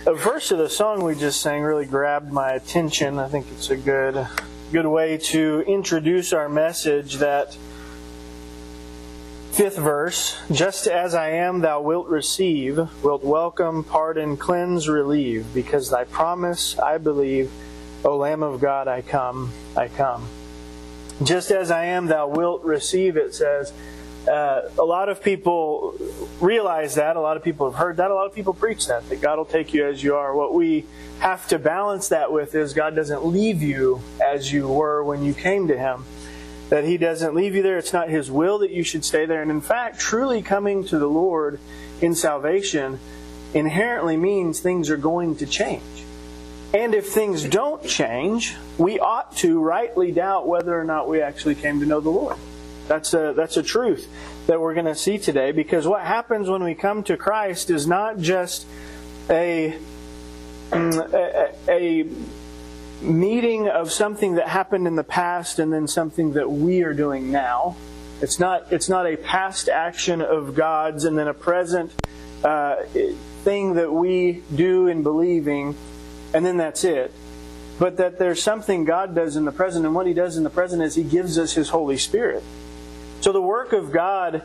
A verse of the song we just sang really grabbed my attention. I think it's a good way to introduce our message. That fifth verse, just as I am thou wilt receive, wilt welcome, pardon, cleanse, relieve, because thy promise I believe, O Lamb of God, I come, I come. Just as I am thou wilt receive, it says. A lot of people realize that. A lot of people have heard that. A lot of people preach that God will take you as you are. What we have to balance that with is God doesn't leave you as you were when you came to Him. That He doesn't leave you there. It's not His will that you should stay there. And in fact, truly coming to the Lord in salvation inherently means things are going to change. And if things don't change, we ought to rightly doubt whether or not we actually came to know the Lord. That's a truth that we're going to see today, because what happens when we come to Christ is not just a meeting of something that happened in the past and then something that we are doing now. It's not a past action of God's and then a present thing that we do in believing, and then that's it. But that there's something God does in the present, and what He does in the present is He gives us His Holy Spirit. So the work of God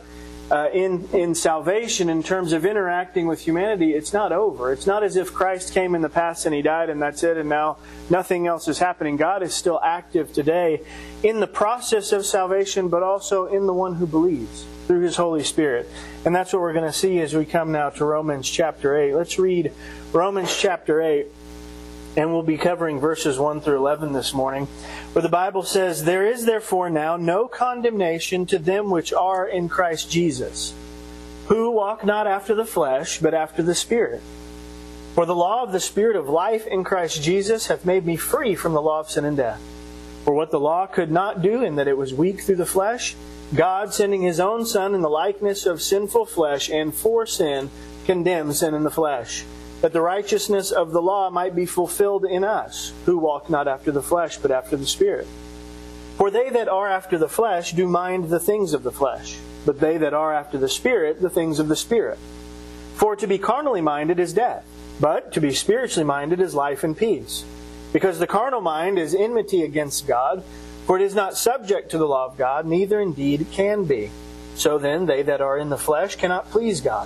in salvation, in terms of interacting with humanity, it's not over. It's not as if Christ came in the past and He died and that's it, and now nothing else is happening. God is still active today in the process of salvation, but also in the one who believes through His Holy Spirit. And that's what we're going to see as we come now to Romans chapter 8. Let's read Romans chapter 8. And we'll be covering verses 1 through 11 this morning, where the Bible says, There is therefore now no condemnation to them which are in Christ Jesus, who walk not after the flesh, but after the Spirit. For the law of the Spirit of life in Christ Jesus hath made me free from the law of sin and death. For what the law could not do, in that it was weak through the flesh, God, sending His own Son in the likeness of sinful flesh, and for sin, condemned sin in the flesh, that the righteousness of the law might be fulfilled in us, who walk not after the flesh, but after the Spirit. For they that are after the flesh do mind the things of the flesh, but they that are after the Spirit, the things of the Spirit. For to be carnally minded is death, but to be spiritually minded is life and peace. Because the carnal mind is enmity against God, for it is not subject to the law of God, neither indeed can be. So then they that are in the flesh cannot please God.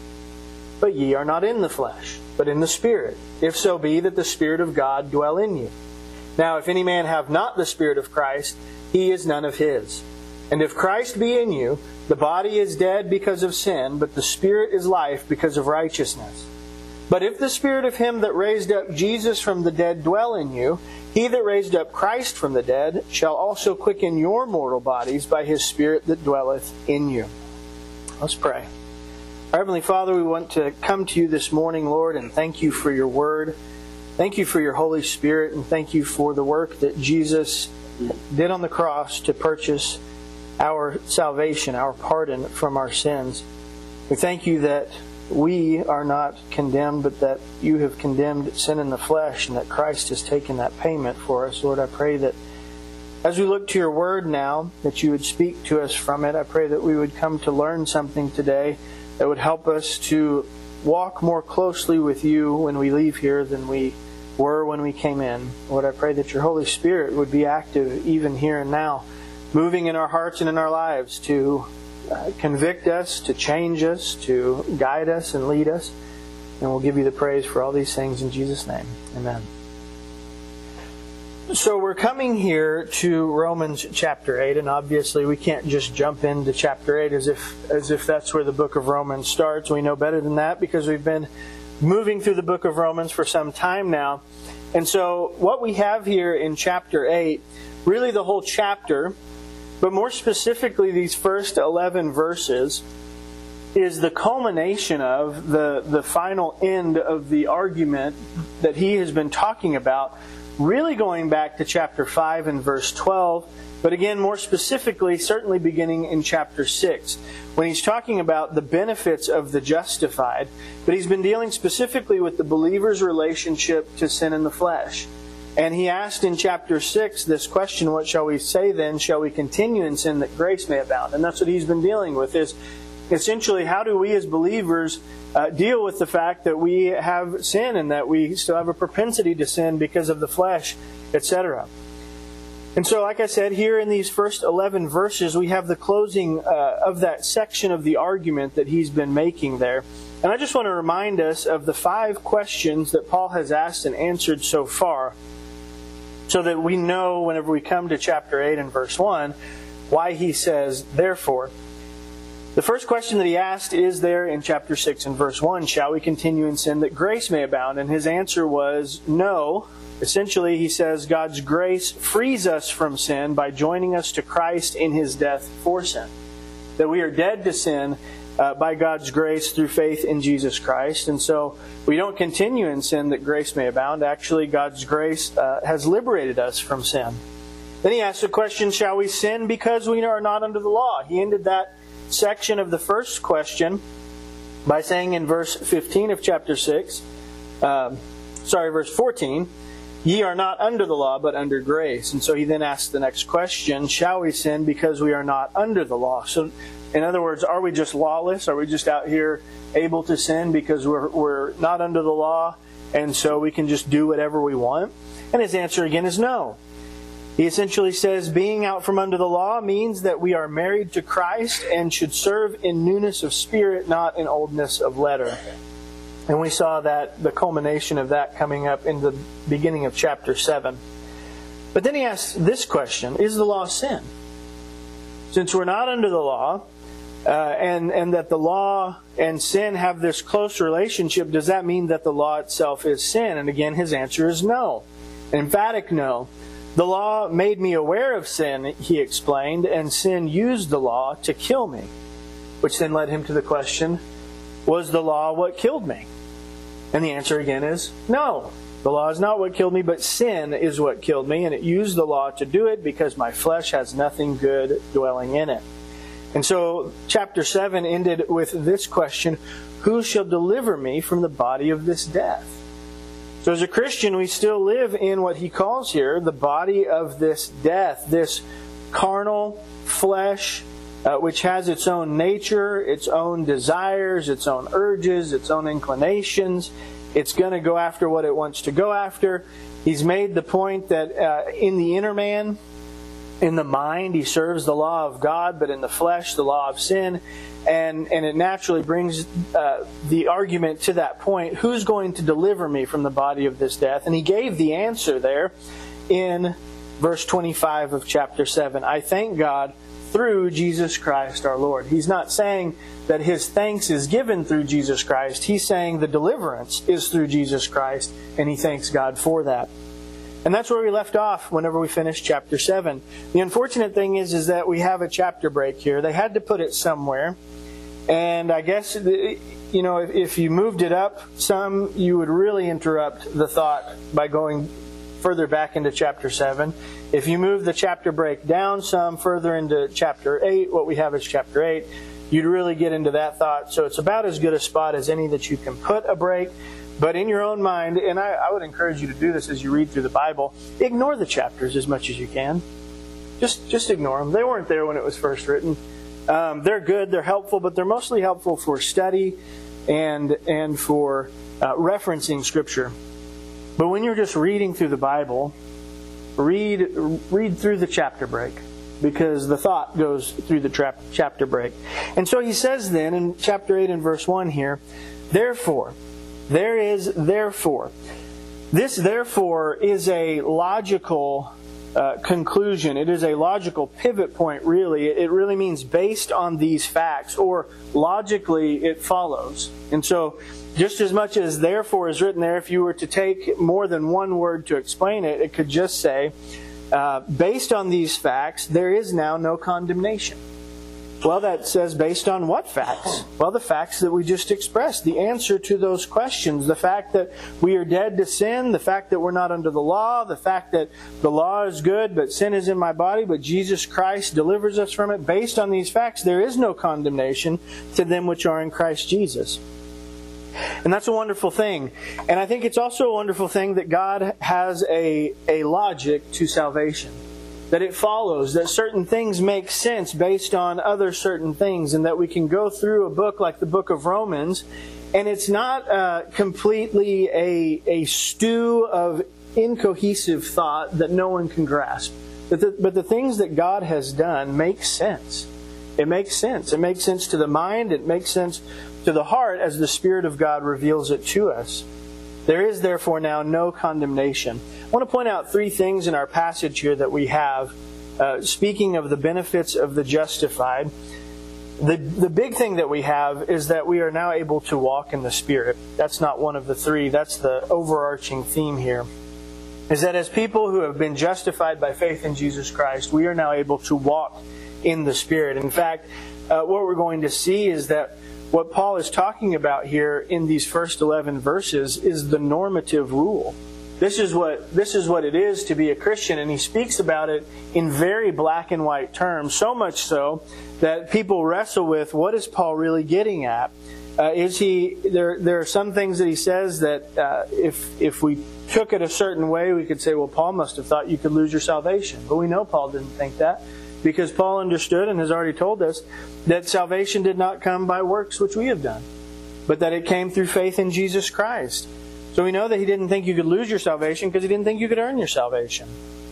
But ye are not in the flesh, but in the Spirit, if so be that the Spirit of God dwell in you. Now if any man have not the Spirit of Christ, he is none of His. And if Christ be in you, the body is dead because of sin, but the Spirit is life because of righteousness. But if the Spirit of Him that raised up Jesus from the dead dwell in you, He that raised up Christ from the dead shall also quicken your mortal bodies by His Spirit that dwelleth in you. Let's pray. Our Heavenly Father, we want to come to You this morning, Lord, and thank You for Your Word. Thank You for Your Holy Spirit, and thank You for the work that Jesus did on the cross to purchase our salvation, our pardon from our sins. We thank You that we are not condemned, but that You have condemned sin in the flesh, and that Christ has taken that payment for us. Lord, I pray that as we look to Your Word now, that You would speak to us from it. I pray that we would come to learn something today that would help us to walk more closely with You when we leave here than we were when we came in. Lord, I pray that Your Holy Spirit would be active even here and now, moving in our hearts and in our lives to convict us, to change us, to guide us and lead us. And we'll give You the praise for all these things in Jesus' name. Amen. So we're coming here to Romans chapter 8, and obviously we can't just jump into chapter 8 as if that's where the book of Romans starts. We know better than that because we've been moving through the book of Romans for some time now. And so what we have here in chapter 8, really the whole chapter, but more specifically these first 11 verses, is the culmination of the final end of the argument that he has been talking about, really going back to chapter 5 and verse 12, but again, more specifically, certainly beginning in chapter 6, when he's talking about the benefits of the justified, but he's been dealing specifically with the believer's relationship to sin in the flesh. And he asked in chapter 6 this question, what shall we say then? Shall we continue in sin that grace may abound? And that's what he's been dealing with, is essentially, how do we as believers deal with the fact that we have sin and that we still have a propensity to sin because of the flesh, etc.? And so, like I said, here in these first 11 verses, we have the closing of that section of the argument that he's been making there. And I just want to remind us of the 5 questions that Paul has asked and answered so far, so that we know whenever we come to chapter 8 and verse 1, why he says, therefore. The first question that he asked is there in chapter 6 and verse 1, shall we continue in sin that grace may abound? And his answer was no. Essentially, he says God's grace frees us from sin by joining us to Christ in His death for sin. That we are dead to sin by God's grace through faith in Jesus Christ. And so we don't continue in sin that grace may abound. Actually, God's grace has liberated us from sin. Then he asks the question, shall we sin because we are not under the law? He ended that section of the first question by saying in verse 15 of chapter 6, verse 14, ye are not under the law, but under grace. And so he then asks the next question, shall we sin because we are not under the law? So, in other words, are we just lawless? Are we just out here able to sin because we're not under the law, and so we can just do whatever we want? And his answer again is no. He essentially says being out from under the law means that we are married to Christ and should serve in newness of spirit, not in oldness of letter. And we saw that the culmination of that coming up in the beginning of chapter 7. But then he asks this question, is the law sin? Since we're not under the law, and that the law and sin have this close relationship, does that mean that the law itself is sin? And again, his answer is no. An emphatic no. The law made me aware of sin, he explained, and sin used the law to kill me. Which then led him to the question, was the law what killed me? And the answer again is no. The law is not what killed me, but sin is what killed me, and it used the law to do it because my flesh has nothing good dwelling in it. And so chapter 7 ended with this question, who shall deliver me from the body of this death? So as a Christian, we still live in what he calls here the body of this death, this carnal flesh, which has its own nature, its own desires, its own urges, its own inclinations. It's going to go after what it wants to go after. He's made the point that in the inner man, in the mind, he serves the law of God, but in the flesh, the law of sin. And it naturally brings the argument to that point, who's going to deliver me from the body of this death? And he gave the answer there in verse 25 of chapter 7. I thank God through Jesus Christ our Lord. He's not saying that his thanks is given through Jesus Christ. He's saying the deliverance is through Jesus Christ, and he thanks God for that. And that's where we left off whenever we finished chapter 7. The unfortunate thing is that we have a chapter break here. They had to put it somewhere. And I guess, if you moved it up some, you would really interrupt the thought by going further back into chapter 7. If you move the chapter break down some further into chapter 8, what we have is chapter 8, you'd really get into that thought. So it's about as good a spot as any that you can put a break. But in your own mind, and I would encourage you to do this as you read through the Bible, ignore the chapters as much as you can. Just ignore them. They weren't there when it was first written. They're good, they're helpful, but they're mostly helpful for study and for referencing Scripture. But when you're just reading through the Bible, read through the chapter break, because the thought goes through the chapter break. And so he says then in chapter 8 and verse 1 here, therefore, there is therefore. This therefore is a logical conclusion. It is a logical pivot point, really. It really means based on these facts, or logically it follows. And so just as much as therefore is written there, if you were to take more than one word to explain it, it could just say, based on these facts, there is now no condemnation. Well, that says based on what facts? Well, the facts that we just expressed, the answer to those questions, the fact that we are dead to sin, the fact that we're not under the law, the fact that the law is good, but sin is in my body, but Jesus Christ delivers us from it. Based on these facts, there is no condemnation to them which are in Christ Jesus. And that's a wonderful thing. And I think it's also a wonderful thing that God has a logic to salvation. that it follows, that certain things make sense based on other certain things, and that we can go through a book like the book of Romans, and it's not completely a stew of incohesive thought that no one can grasp. But the things that God has done make sense. It makes sense. It makes sense to the mind. It makes sense to the heart as the Spirit of God reveals it to us. There is therefore now no condemnation. I want to point out three things in our passage here that we have. Speaking of the benefits of the justified, the big thing that we have is that we are now able to walk in the Spirit. That's not one of the three. That's the overarching theme here. Is that as people who have been justified by faith in Jesus Christ, we are now able to walk in the Spirit. In fact, what we're going to see is that what Paul is talking about here in these first 11 verses is the normative rule. This is what it is to be a Christian, and he speaks about it in very black and white terms, so much so that people wrestle with, what is Paul really getting at? There are some things that he says that if we took it a certain way, we could say, well, Paul must have thought you could lose your salvation. But we know Paul didn't think that, because Paul understood and has already told us that salvation did not come by works which we have done, but that it came through faith in Jesus Christ. So we know that he didn't think you could lose your salvation because he didn't think you could earn your salvation.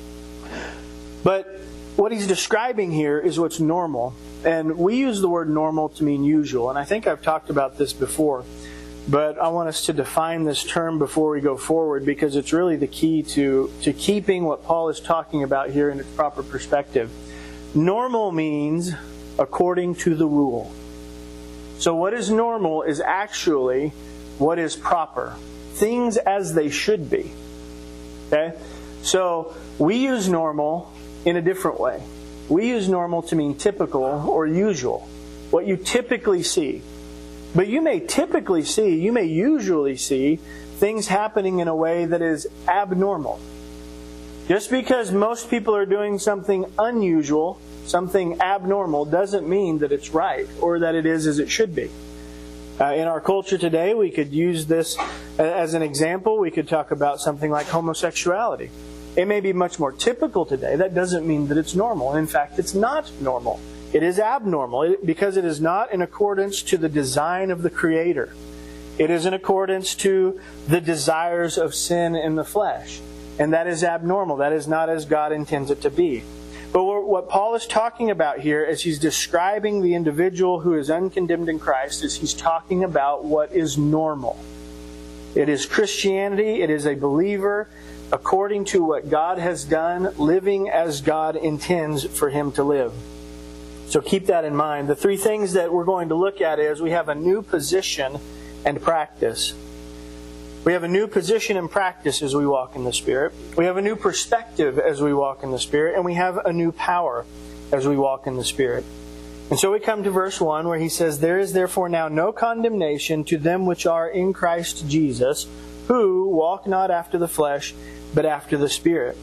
But what he's describing here is what's normal. And we use the word normal to mean usual. And I think I've talked about this before. But I want us to define this term before we go forward, because it's really the key to keeping what Paul is talking about here in its proper perspective. Normal means according to the rule. So what is normal is actually what is proper. Things as they should be. Okay? So we use normal in a different way. We use normal to mean typical or usual. What you typically see. But you may usually see things happening in a way that is abnormal. Just because most people are doing something unusual, something abnormal, doesn't mean that it's right or that it is as it should be. In our culture today, we could use this as an example. We could talk about something like homosexuality. It may be much more typical today. That doesn't mean that it's normal. In fact, it's not normal. It is abnormal because it is not in accordance to the design of the Creator. It is in accordance to the desires of sin in the flesh. And that is abnormal. That is not as God intends it to be. But what Paul is talking about here, as he's describing the individual who is uncondemned in Christ, is he's talking about what is normal. It is Christianity. It is a believer according to what God has done, living as God intends for him to live. So keep that in mind. The three things that we're going to look at is we have a new position and practice. We have a new position and practice as we walk in the Spirit. We have a new perspective as we walk in the Spirit. And we have a new power as we walk in the Spirit. And so we come to verse 1 where he says, "There is therefore now no condemnation to them which are in Christ Jesus, who walk not after the flesh, but after the Spirit."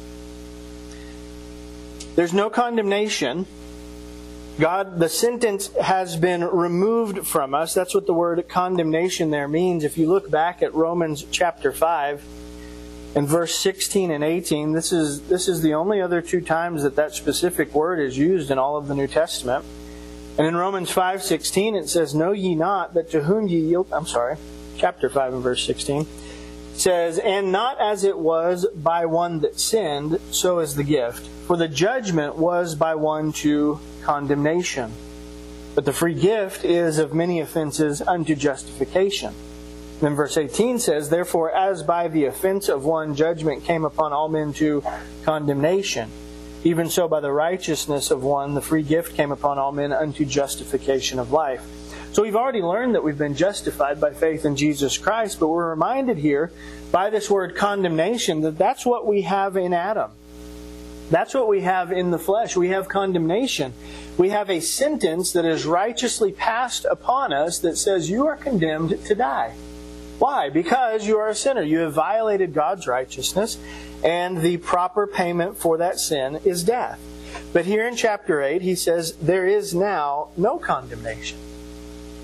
There's no condemnation. The sentence has been removed from us. That's what the word condemnation there means. If you look back at Romans chapter 5 and verse 16 and 18, this is the only other two times that specific word is used in all of the New Testament. And in Romans 5:16 it says, "Know ye not that to whom ye yield..." Chapter 5 and verse 16. It says, "And not as it was by one that sinned, so is the gift. For the judgment was by one to condemnation. But the free gift is of many offenses unto justification." Then verse 18 says, "Therefore as by the offense of one judgment came upon all men to condemnation, even so by the righteousness of one the free gift came upon all men unto justification of life." So we've already learned that we've been justified by faith in Jesus Christ, but we're reminded here by this word condemnation that that's what we have in Adam. That's what we have in the flesh. We have condemnation. We have a sentence that is righteously passed upon us that says you are condemned to die. Why? Because you are a sinner. You have violated God's righteousness, and the proper payment for that sin is death. But here in chapter 8, he says there is now no condemnation.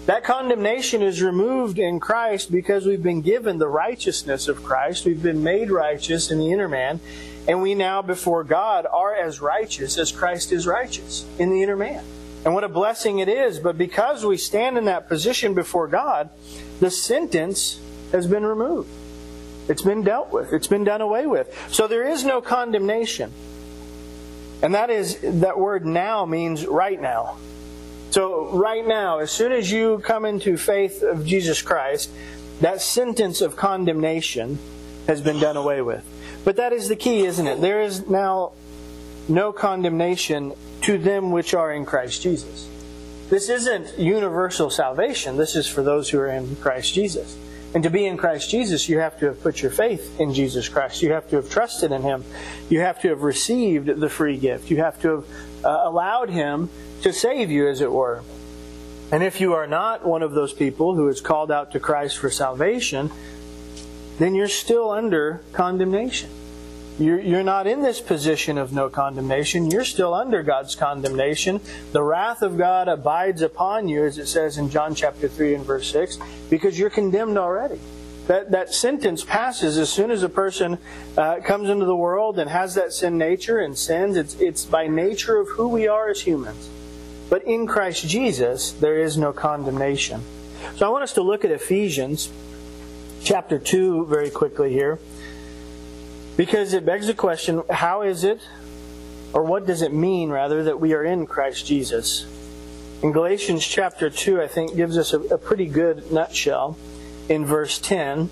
That condemnation is removed in Christ because we've been given the righteousness of Christ. We've been made righteous in the inner man. And we now, before God, are as righteous as Christ is righteous in the inner man. And what a blessing it is. But because we stand in that position before God, the sentence has been removed. It's been dealt with. It's been done away with. So there is no condemnation. And that word now means right now. So right now, as soon as you come into faith of Jesus Christ, that sentence of condemnation has been done away with. But that is the key, isn't it? There is now no condemnation to them which are in Christ Jesus. This isn't universal salvation. This is for those who are in Christ Jesus. And to be in Christ Jesus, you have to have put your faith in Jesus Christ. You have to have trusted in Him. You have to have received the free gift. You have to have allowed Him to save you, as it were. And if you are not one of those people who is called out to Christ for salvation, then you're still under condemnation. You're not in this position of no condemnation. You're still under God's condemnation. The wrath of God abides upon you, as it says in John chapter 3 and verse 6, because you're condemned already. That sentence passes as soon as a person comes into the world and has that sin nature and sins. It's by nature of who we are as humans. But in Christ Jesus, there is no condemnation. So I want us to look at Ephesians chapter 2 very quickly here, because it begs the question, how is it, or what does it mean, rather, that we are in Christ Jesus? In Galatians chapter 2, I think, gives us a pretty good nutshell in verse 10.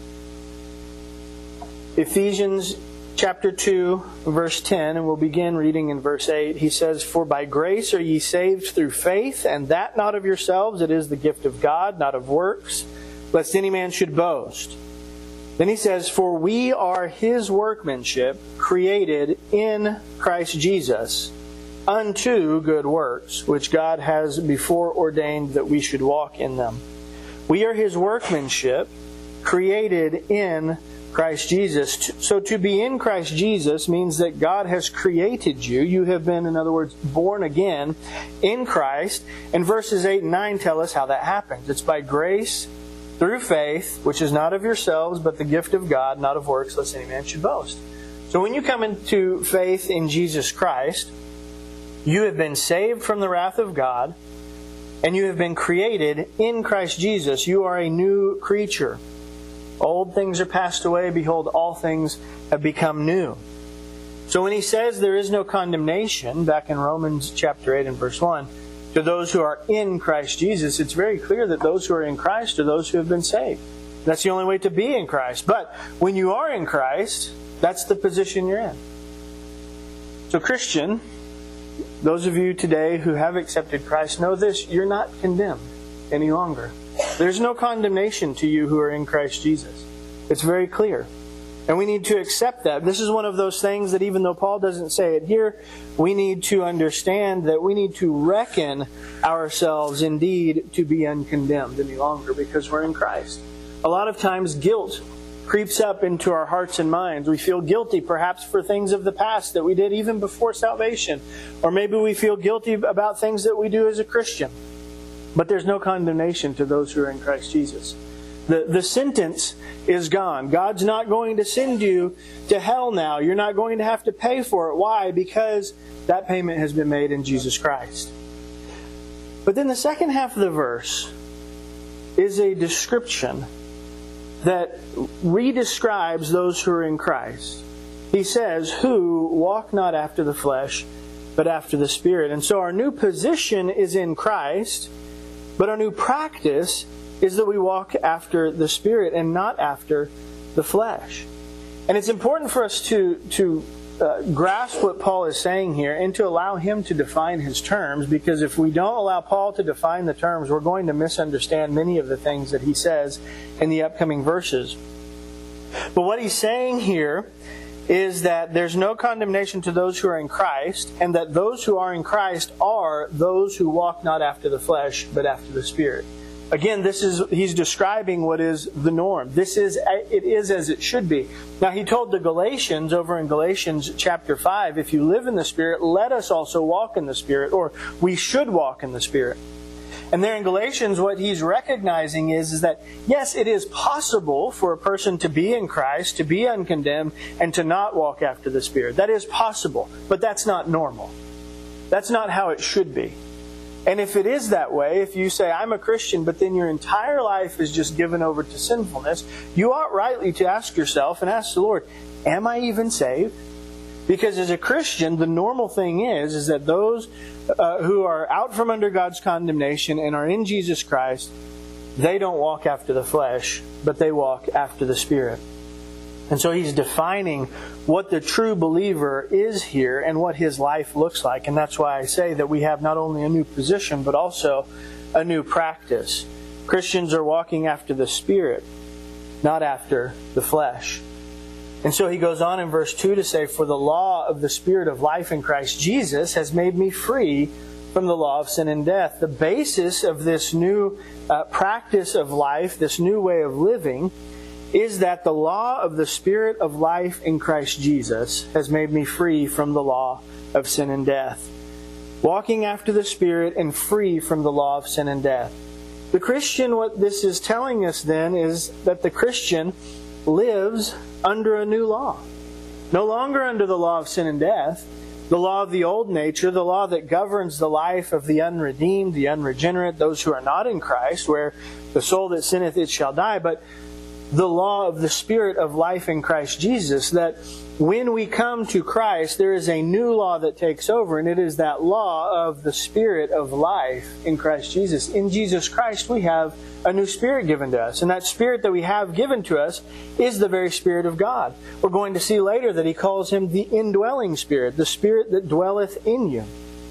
Ephesians chapter 2, verse 10, and we'll begin reading in verse 8. He says, "For by grace are ye saved through faith, and that not of yourselves, it is the gift of God, not of works, lest any man should boast." Then he says, "For we are His workmanship, created in Christ Jesus, unto good works, which God has before ordained that we should walk in them." We are His workmanship, created in Christ Jesus. So to be in Christ Jesus means that God has created you. You have been, in other words, born again in Christ. And verses 8 and 9 tell us how that happens. It's by grace through faith, which is not of yourselves, but the gift of God, not of works, lest any man should boast. So when you come into faith in Jesus Christ, you have been saved from the wrath of God, and you have been created in Christ Jesus. You are a new creature. Old things are passed away. Behold, all things have become new. So when he says there is no condemnation, back in Romans chapter 8 and verse 1, to those who are in Christ Jesus, it's very clear that those who are in Christ are those who have been saved. That's the only way to be in Christ. But when you are in Christ, that's the position you're in. So Christian, those of you today who have accepted Christ, know this: you're not condemned any longer. There's no condemnation to you who are in Christ Jesus. It's very clear. And we need to accept that. This is one of those things that even though Paul doesn't say it here, we need to understand that we need to reckon ourselves indeed to be uncondemned any longer because we're in Christ. A lot of times guilt creeps up into our hearts and minds. We feel guilty perhaps for things of the past that we did even before salvation. Or maybe we feel guilty about things that we do as a Christian. But there's no condemnation to those who are in Christ Jesus. The sentence is gone. God's not going to send you to hell now. You're not going to have to pay for it. Why? Because that payment has been made in Jesus Christ. But then the second half of the verse is a description that redescribes those who are in Christ. He says, "Who walk not after the flesh, but after the Spirit." And so our new position is in Christ, but our new practice is that we walk after the Spirit and not after the flesh. And it's important for us to grasp what Paul is saying here and to allow him to define his terms, because if we don't allow Paul to define the terms, we're going to misunderstand many of the things that he says in the upcoming verses. But what he's saying here is that there's no condemnation to those who are in Christ, and that those who are in Christ are those who walk not after the flesh, but after the Spirit. Again, he's describing what is the norm. It is as it should be. Now, he told the Galatians over in Galatians chapter 5, if you live in the Spirit, let us also walk in the Spirit, or we should walk in the Spirit. And there in Galatians, what he's recognizing is that, yes, it is possible for a person to be in Christ, to be uncondemned, and to not walk after the Spirit. That is possible, but that's not normal. That's not how it should be. And if it is that way, if you say, I'm a Christian, but then your entire life is just given over to sinfulness, you ought rightly to ask yourself and ask the Lord, am I even saved? Because as a Christian, the normal thing is that those who are out from under God's condemnation and are in Jesus Christ, they don't walk after the flesh, but they walk after the Spirit. And so he's defining what the true believer is here and what his life looks like. And that's why I say that we have not only a new position, but also a new practice. Christians are walking after the Spirit, not after the flesh. And so he goes on in verse 2 to say, for the law of the Spirit of life in Christ Jesus has made me free from the law of sin and death. The basis of this new practice of life, this new way of living, is that the law of the Spirit of life in Christ Jesus has made me free from the law of sin and death. Walking after the Spirit and free from the law of sin and death. The Christian, what this is telling us then is that the Christian lives under a new law. No longer under the law of sin and death, the law of the old nature, the law that governs the life of the unredeemed, the unregenerate, those who are not in Christ, where the soul that sinneth it shall die, but the law of the Spirit of life in Christ Jesus, that when we come to Christ, there is a new law that takes over, and it is that law of the Spirit of life in Christ Jesus. In Jesus Christ, we have a new Spirit given to us, and that Spirit that we have given to us is the very Spirit of God. We're going to see later that he calls him the indwelling Spirit, the Spirit that dwelleth in you.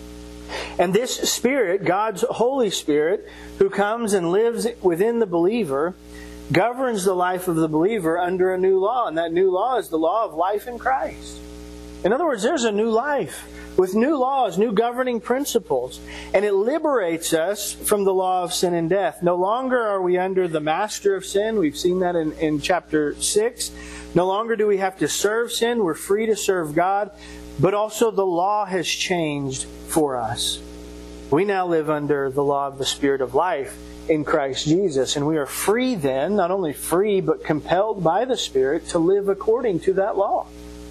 And this Spirit, God's Holy Spirit, who comes and lives within the believer, governs the life of the believer under a new law. And that new law is the law of life in Christ. In other words, there's a new life with new laws, new governing principles. And it liberates us from the law of sin and death. No longer are we under the master of sin. We've seen that in chapter 6. No longer do we have to serve sin. We're free to serve God. But also the law has changed for us. We now live under the law of the Spirit of life in Christ Jesus. And we are free then, not only free, but compelled by the Spirit to live according to that law.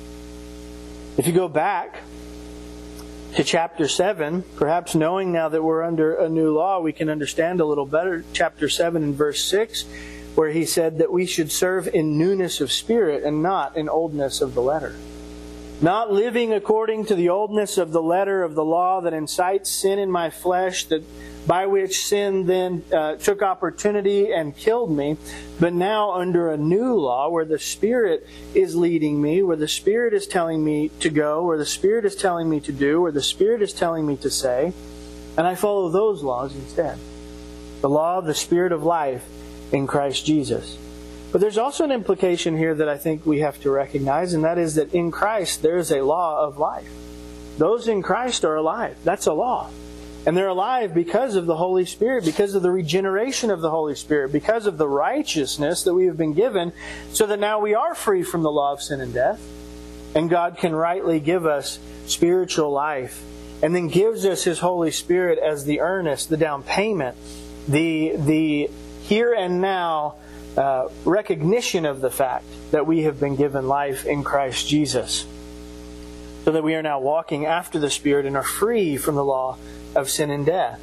If you go back to chapter 7, perhaps knowing now that we're under a new law, we can understand a little better. Chapter 7 and verse 6, where he said that we should serve in newness of spirit and not in oldness of the letter. Not living according to the oldness of the letter of the law that incites sin in my flesh, that by which sin then took opportunity and killed me, but now under a new law where the Spirit is leading me, where the Spirit is telling me to go, where the Spirit is telling me to do, where the Spirit is telling me to say, and I follow those laws instead. The law of the Spirit of life in Christ Jesus. But there's also an implication here that I think we have to recognize, and that is that in Christ there is a law of life. Those in Christ are alive. That's a law. And they're alive because of the Holy Spirit, because of the regeneration of the Holy Spirit, because of the righteousness that we have been given, so that now we are free from the law of sin and death. And God can rightly give us spiritual life, and then gives us His Holy Spirit as the earnest, the down payment, the here and now recognition of the fact that we have been given life in Christ Jesus. So that we are now walking after the Spirit and are free from the law of sin and death.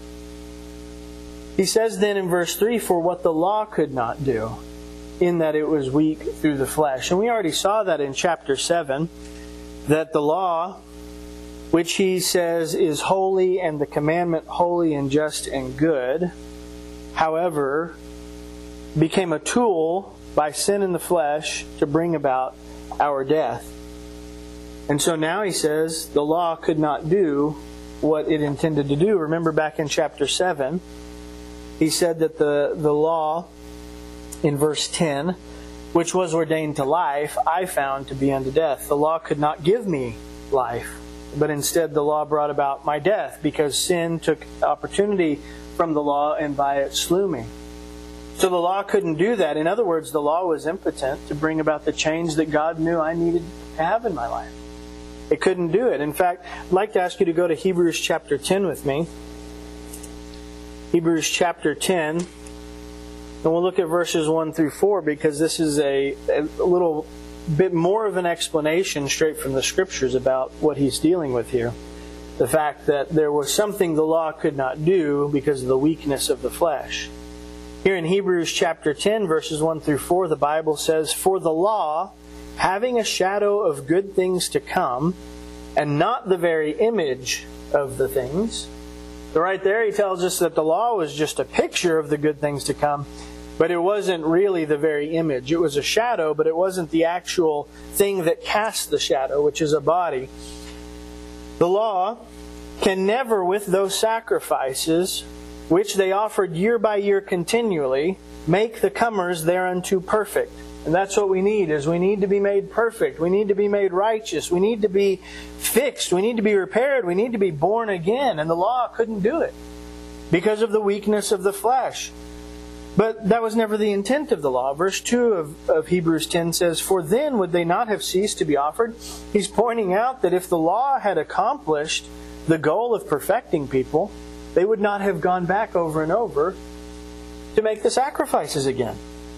He says then in verse 3, for what the law could not do, in that it was weak through the flesh. And we already saw that in chapter 7, that the law, which he says is holy and the commandment holy and just and good, however, became a tool by sin in the flesh to bring about our death. And so now he says the law could not do what it intended to do. Remember back in chapter 7, he said that the law, in verse 10, which was ordained to life, I found to be unto death. The law could not give me life, but instead the law brought about my death, because sin took opportunity from the law and by it slew me. So the law couldn't do that. In other words, the law was impotent to bring about the change that God knew I needed to have in my life. It couldn't do it. In fact, I'd like to ask you to go to Hebrews chapter 10 with me. Hebrews chapter 10. And we'll look at verses 1 through 4 because this is a little bit more of an explanation straight from the Scriptures about what he's dealing with here. The fact that there was something the law could not do because of the weakness of the flesh. Here in Hebrews chapter 10, verses 1 through 4, the Bible says, "For the law, having a shadow of good things to come, and not the very image of the things." So right there he tells us that the law was just a picture of the good things to come, but it wasn't really the very image. It was a shadow, but it wasn't the actual thing that cast the shadow, which is a body. The law can never, with those sacrifices, which they offered year by year continually, make the comers thereunto perfect. And that's what we need, is we need to be made perfect. We need to be made righteous. We need to be fixed. We need to be repaired. We need to be born again. And the law couldn't do it because of the weakness of the flesh. But that was never the intent of the law. Verse 2 of Hebrews 10 says, "For then would they not have ceased to be offered?" He's pointing out that if the law had accomplished the goal of perfecting people, they would not have gone back over and over to make the sacrifices again.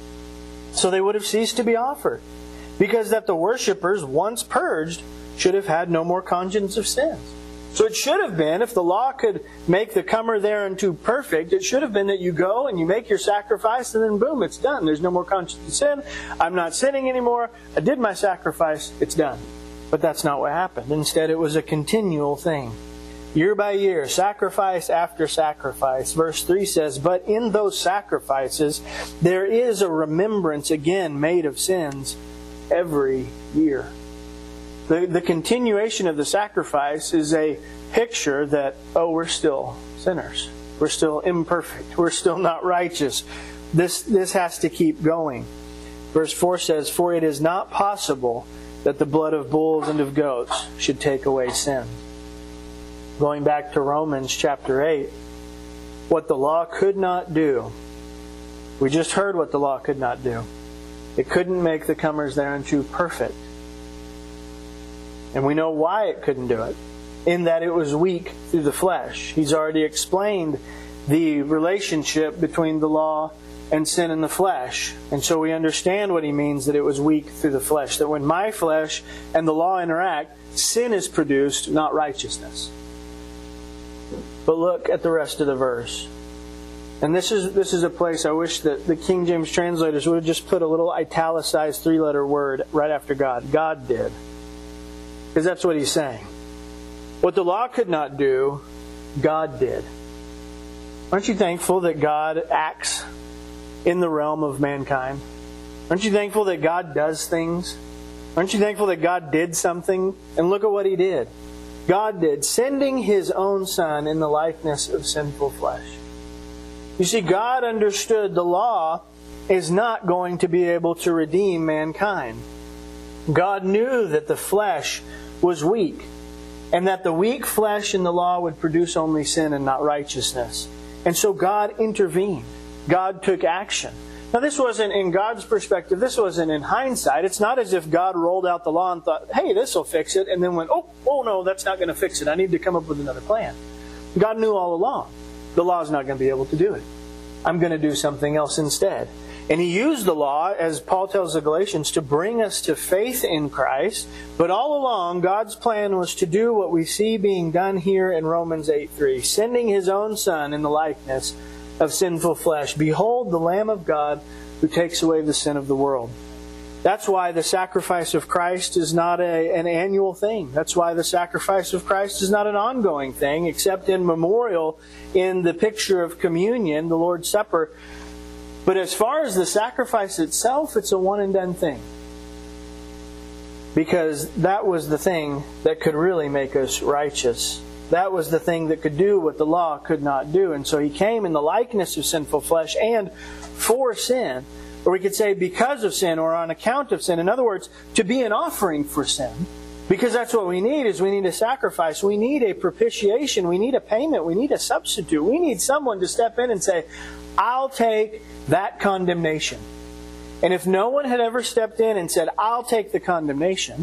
So they would have ceased to be offered. Because that the worshippers, once purged, should have had no more conscience of sins. So it should have been, if the law could make the comer thereunto perfect, it should have been that you go and you make your sacrifice and then boom, it's done. There's no more conscience of sin. I'm not sinning anymore. I did my sacrifice. It's done. But that's not what happened. Instead, it was a continual thing. Year by year, sacrifice after sacrifice. Verse 3 says, "But in those sacrifices there is a remembrance again made of sins every year." The continuation of the sacrifice is a picture that, we're still sinners. We're still imperfect. We're still not righteous. This has to keep going. Verse 4 says, "For it is not possible that the blood of bulls and of goats should take away sin." Going back to Romans chapter 8, what the law could not do. We just heard what the law could not do. It couldn't make the comers thereunto perfect. And we know why it couldn't do it. In that it was weak through the flesh. He's already explained the relationship between the law and sin in the flesh. And so we understand what he means that it was weak through the flesh. That when my flesh and the law interact, sin is produced, not righteousness. But look at the rest of the verse. And this is a place I wish that the King James translators would have just put a little italicized 3-letter word right after God. God did. Because that's what he's saying. What the law could not do, God did. Aren't you thankful that God acts in the realm of mankind? Aren't you thankful that God does things? Aren't you thankful that God did something? And look at what He did. God did, sending His own Son in the likeness of sinful flesh. You see, God understood the law is not going to be able to redeem mankind. God knew that the flesh was weak, and that the weak flesh in the law would produce only sin and not righteousness. And so God intervened. God took action. Now this wasn't, in God's perspective, this wasn't in hindsight. It's not as if God rolled out the law and thought, hey, this will fix it, and then went, oh no, that's not going to fix it. I need to come up with another plan. God knew all along, the law is not going to be able to do it. I'm going to do something else instead. And He used the law, as Paul tells the Galatians, to bring us to faith in Christ. But all along, God's plan was to do what we see being done here in Romans 8:3, sending His own Son in the likeness of sinful flesh. Behold, the Lamb of God who takes away the sin of the world. That's why the sacrifice of Christ is not an annual thing. That's why the sacrifice of Christ is not an ongoing thing, except in memorial in the picture of communion, the Lord's Supper. But as far as the sacrifice itself, it's a one-and-done thing. Because that was the thing that could really make us righteous. That was the thing that could do what the law could not do. And so He came in the likeness of sinful flesh and for sin. Or we could say because of sin or on account of sin. In other words, to be an offering for sin. Because that's what we need, is we need a sacrifice. We need a propitiation. We need a payment. We need a substitute. We need someone to step in and say, I'll take that condemnation. And if no one had ever stepped in and said, I'll take the condemnation,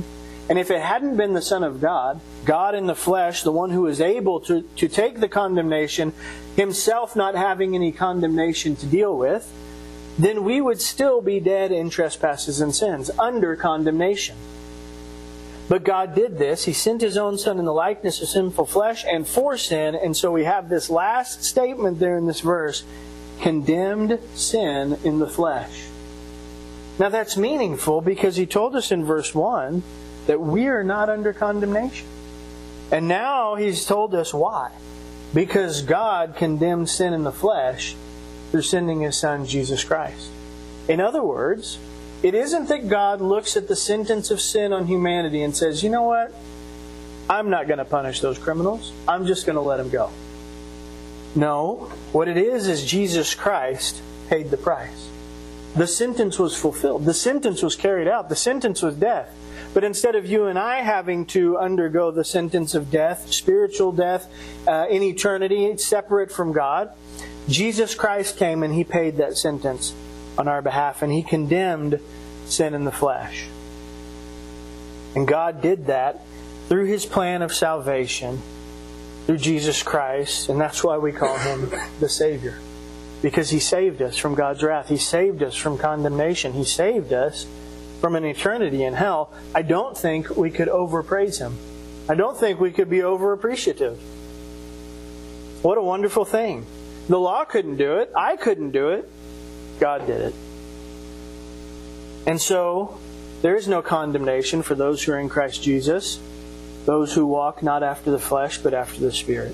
And if it hadn't been the Son of God, God in the flesh, the one who is able to take the condemnation, himself not having any condemnation to deal with, then we would still be dead in trespasses and sins, under condemnation. But God did this. He sent His own Son in the likeness of sinful flesh and for sin. And so we have this last statement there in this verse, condemned sin in the flesh. Now that's meaningful because He told us in verse 1 that we are not under condemnation. And now He's told us why. Because God condemned sin in the flesh through sending His Son, Jesus Christ. In other words, it isn't that God looks at the sentence of sin on humanity and says, you know what? I'm not going to punish those criminals. I'm just going to let them go. No, what it is Jesus Christ paid the price. The sentence was fulfilled. The sentence was carried out. The sentence was death. But instead of you and I having to undergo the sentence of death, spiritual death, in eternity, separate from God, Jesus Christ came and He paid that sentence on our behalf, and He condemned sin in the flesh. And God did that through His plan of salvation, through Jesus Christ, and that's why we call Him the Savior. Because He saved us from God's wrath. He saved us from condemnation. He saved us from an eternity in hell. I don't think we could overpraise Him. I don't think we could be overappreciative. What a wonderful thing. The law couldn't do it. I couldn't do it. God did it. And so, there is no condemnation for those who are in Christ Jesus, those who walk not after the flesh, but after the Spirit.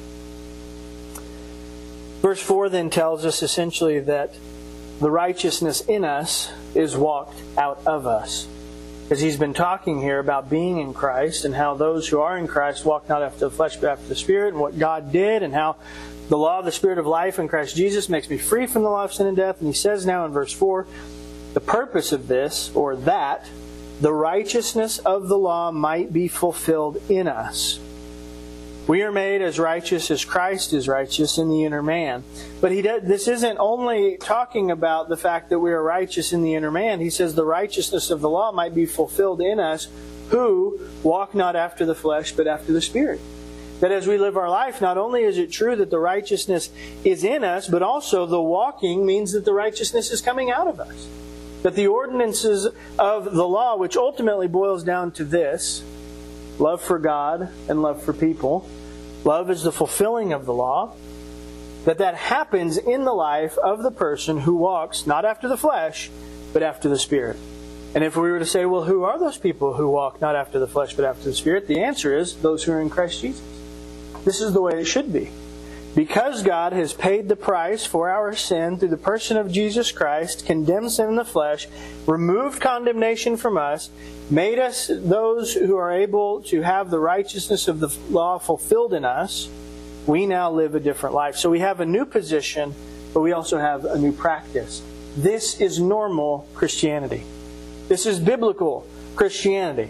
Verse 4 then tells us essentially that the righteousness in us is walked out of us. Because he's been talking here about being in Christ and how those who are in Christ walk not after the flesh but after the Spirit, and what God did, and how the law of the Spirit of life in Christ Jesus makes me free from the law of sin and death. And he says now in verse 4, the purpose of this, or that, the righteousness of the law might be fulfilled in us. We are made as righteous as Christ is righteous in the inner man. But this isn't only talking about the fact that we are righteous in the inner man. He says the righteousness of the law might be fulfilled in us who walk not after the flesh but after the Spirit. That as we live our life, not only is it true that the righteousness is in us, but also the walking means that the righteousness is coming out of us. That the ordinances of the law, which ultimately boils down to this, love for God and love for people. Love is the fulfilling of the law. That happens in the life of the person who walks not after the flesh, but after the Spirit. And if we were to say, well, who are those people who walk not after the flesh, but after the Spirit? The answer is those who are in Christ Jesus. This is the way it should be. Because God has paid the price for our sin through the person of Jesus Christ, condemned sin in the flesh, removed condemnation from us, made us those who are able to have the righteousness of the law fulfilled in us, we now live a different life. So we have a new position, but we also have a new practice. This is normal Christianity. This is biblical Christianity.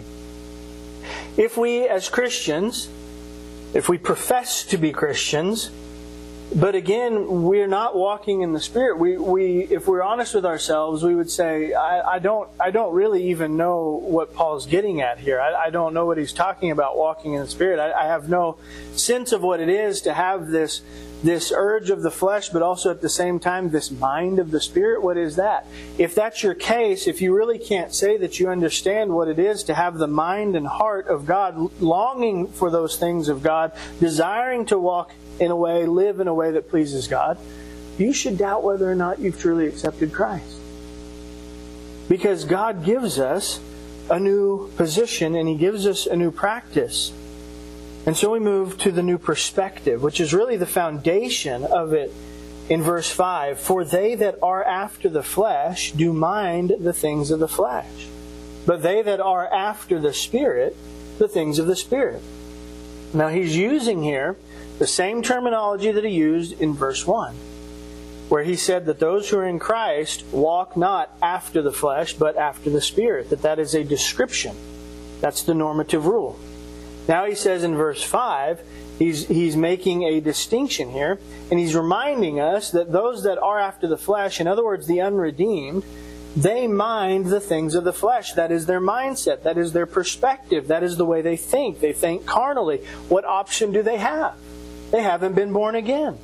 If we as Christians, if we profess to be Christians, but again, we're not walking in the Spirit. If we're honest with ourselves, we would say, I don't really even know what Paul's getting at here. I don't know what he's talking about walking in the Spirit. I have no sense of what it is to have this urge of the flesh, but also at the same time, this mind of the Spirit. What is that? If that's your case, if you really can't say that you understand what it is to have the mind and heart of God, longing for those things of God, desiring to walk in a way, live in a way that pleases God, you should doubt whether or not you've truly accepted Christ. Because God gives us a new position and He gives us a new practice. And so we move to the new perspective, which is really the foundation of it in verse 5. For they that are after the flesh do mind the things of the flesh, but they that are after the Spirit, the things of the Spirit. Now he's using here the same terminology that he used in verse 1, where he said that those who are in Christ walk not after the flesh, but after the Spirit. That is a description. That's the normative rule. Now he says in verse 5, he's making a distinction here, and he's reminding us that those that are after the flesh, in other words, the unredeemed, they mind the things of the flesh. That is their mindset. That is their perspective. That is the way they think. They think carnally. What option do they have? They haven't been born again.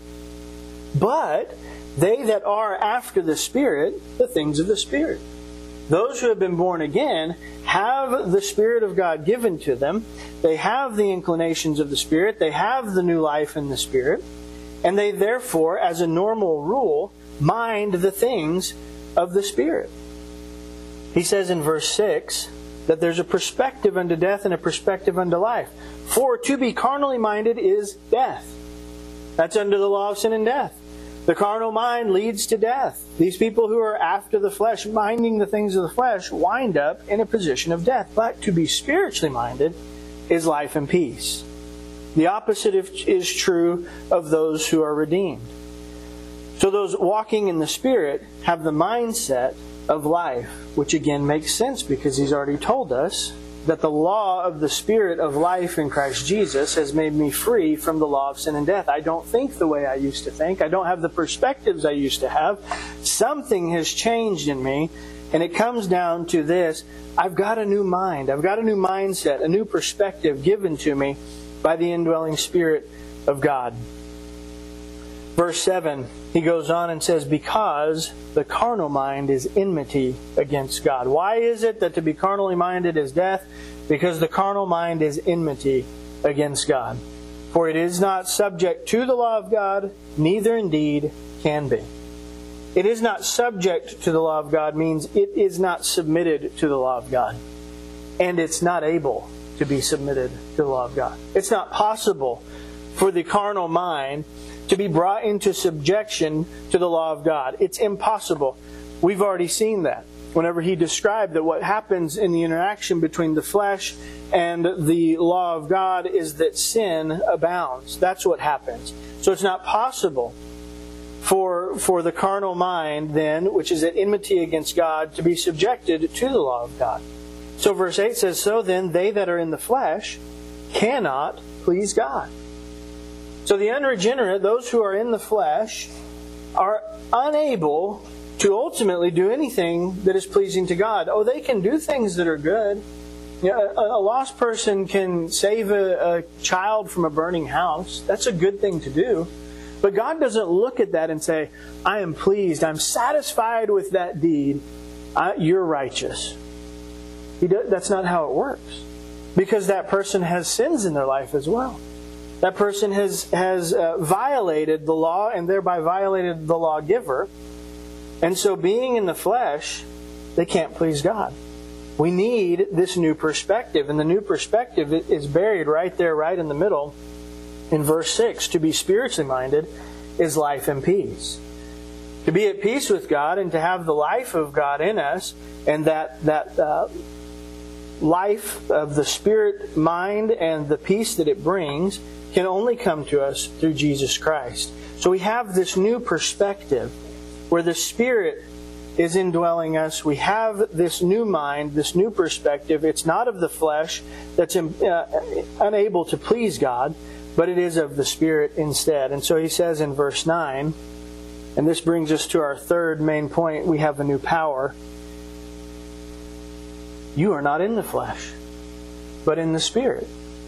But they that are after the Spirit, the things of the Spirit. Those who have been born again have the Spirit of God given to them. They have the inclinations of the Spirit. They have the new life in the Spirit. And they therefore, as a normal rule, mind the things of the Spirit. He says in verse 6 that there's a perspective unto death and a perspective unto life. For to be carnally minded is death. That's under the law of sin and death. The carnal mind leads to death. These people who are after the flesh, minding the things of the flesh, wind up in a position of death. But to be spiritually minded is life and peace. The opposite is true of those who are redeemed. So those walking in the Spirit have the mindset of life, which again makes sense because He's already told us that the law of the Spirit of life in Christ Jesus has made me free from the law of sin and death. I don't think the way I used to think. I don't have the perspectives I used to have. Something has changed in me, and it comes down to this. I've got a new mind. I've got a new mindset, a new perspective given to me by the indwelling Spirit of God. Verse 7, he goes on and says, because the carnal mind is enmity against God. Why is it that to be carnally minded is death? Because the carnal mind is enmity against God. For it is not subject to the law of God, neither indeed can be. It is not subject to the law of God means it is not submitted to the law of God. And it's not able to be submitted to the law of God. It's not possible for the carnal mind to be brought into subjection to the law of God. It's impossible. We've already seen that. Whenever he described that what happens in the interaction between the flesh and the law of God is that sin abounds. That's what happens. So it's not possible for the carnal mind then, which is at enmity against God, to be subjected to the law of God. So verse 8 says, so then they that are in the flesh cannot please God. So the unregenerate, those who are in the flesh, are unable to ultimately do anything that is pleasing to God. Oh, they can do things that are good. You know, a lost person can save a child from a burning house. That's a good thing to do. But God doesn't look at that and say, I am pleased, I'm satisfied with that deed, you're righteous. That's not how it works. Because that person has sins in their life as well. That person has violated the law and thereby violated the lawgiver. And so being in the flesh, they can't please God. We need this new perspective. And the new perspective is buried right there, right in the middle. In verse 6, to be spiritually minded is life and peace. To be at peace with God and to have the life of God in us, and that life of the Spirit mind and the peace that it brings can only come to us through Jesus Christ. So we have this new perspective where the Spirit is indwelling us. We have this new mind, this new perspective. It's not of the flesh that's unable to please God, but it is of the Spirit instead. And so he says in verse 9, and this brings us to our third main point, we have a new power. You are not in the flesh, but in the Spirit.